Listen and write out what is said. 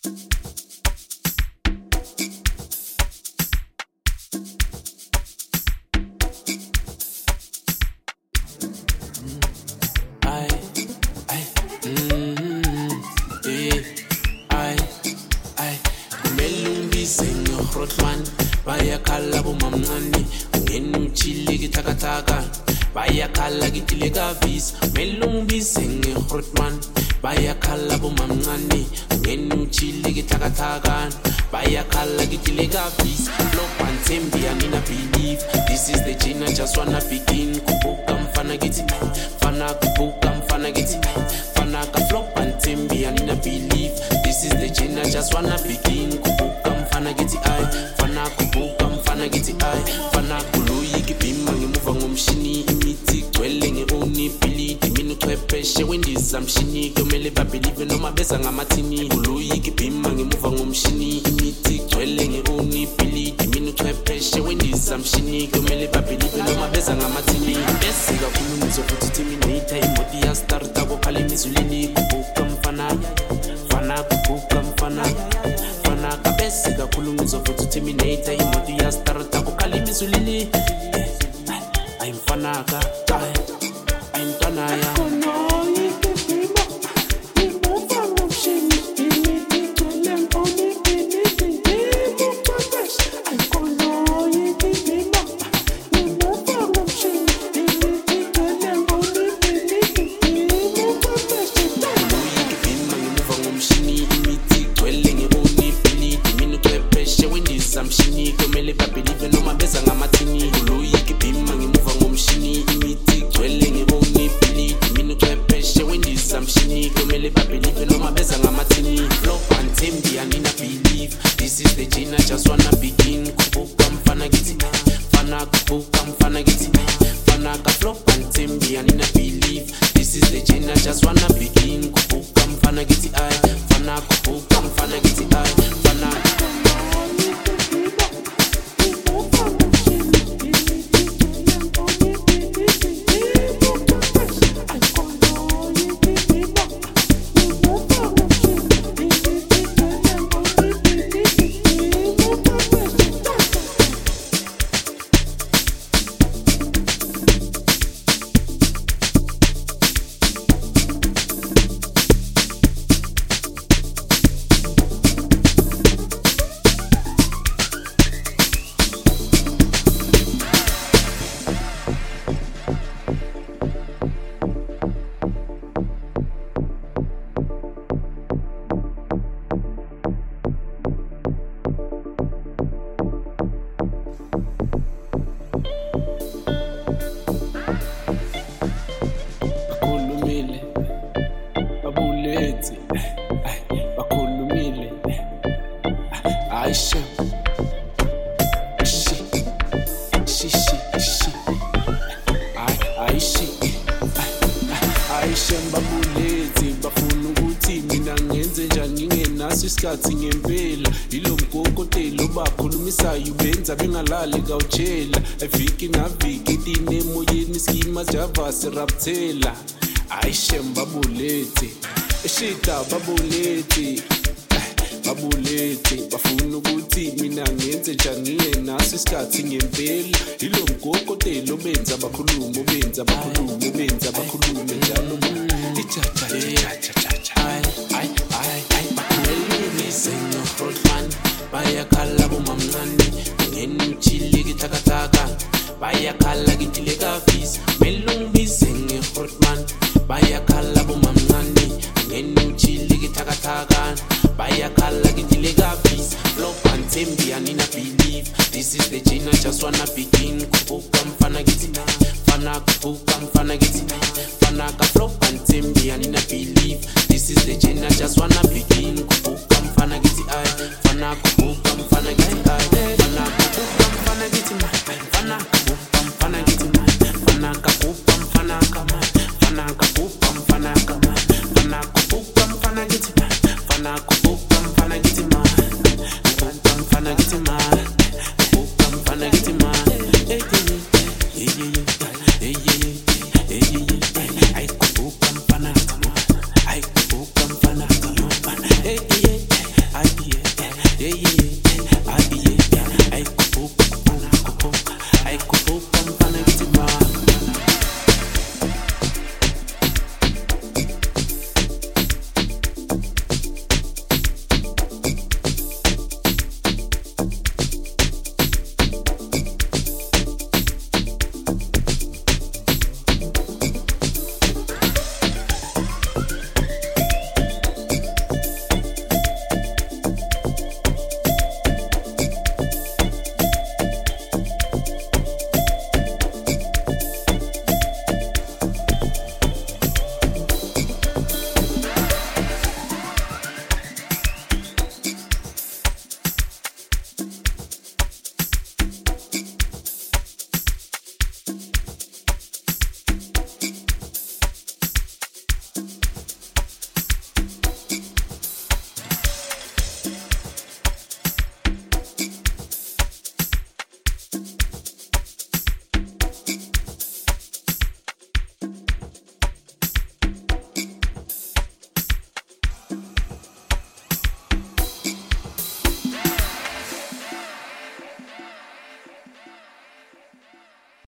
Rotman, Baya Kalabu Mamani, Genu Chili Takataka, Baya Kalagitilega Vis, Melumbi sing Rotman, Baya Kalabu Mamani, Genu Chili Takataka, Baya Kalagitilega Vis, Flop and Tembi and in a believe. This is the chain, I just wanna begin. Kubukam Fanagiti, Fana Kubukam Fanagiti, Fanaka Flop and Tembi and in a believe. This is the chain, I just wanna begin. Kubukam Fanagiti I, Fana Kubukam Fanagiti I, Fana Kuluyi Kipima, Muva Mumshini, Imiti, dwelling only Billy, Diminu Kwepe, when this am Shini, Yomele Babili, no Mabesanga Matini, Kuluyi Kipima, Muva Mumshini, Imiti, dwelling only Billy, Diminu Kwepe, when this am Shini, Yomele Babili, no Mabesanga Matini, Bessiga Kulu, so put it in me, Modia start Tabo Kalimisulini, Kubukam Fana, Fana Kubukam Fana. Kabesiga kulungizo futhi terminator imodi ya starta kukalimisulini ayimfanaka ayintwanaya This is the chain, I just wanna begin. Kubukam Fanagiti, Fana Kubukam Fanagiti, Fana Flop and Timbi and in a believe. This is the chain, I just wanna begin. Kubukam Fanagiti I, Fana Kubukam Fanagiti I, Fana. Isikhathi ngempela ilomgokotelo bakhulumisayo benza bengalali kawutshela eviki naviki tine emoyeni skima javasi raptela ayishem babulethi eshita babulethi bafuna ukuthi mina ngenze njani ngenaso isikhathi ngempela ilomgokotelo benza bakhulume njalo Baya Kalabu Mamani, Ngenu Chili Takataka, Baya Kalagitilega Vis, Melumbi sing Hotman, Baya Kalabu Mamani, Ngenu Chili Takataka, Baya Kalagitilega Vis, Flop and Tembi and in a believe. This is the chain, I just wanna begin. Kubukam Fanagiti, Fana Kubukam Fanagiti, Fana Flop and Tembi and in a believe. This is the chain, I just wanna begin. Kubukam Fanagiti, Fana Kubukam Fanagiti, Fana Kubukam Fanagiti, Fana Kubukam Fanagiti, Fana Kubukam Fanagama, Fana Kubukam Fanagama, Fana Kubukam Fanagiti, Fana Kubukam Fanagiti, Kubukam Fanagiti, Kubukam Fanagiti, I Kubukam Fanagiti, I Kubukam Fanagiti, idea. Yeah, yeah.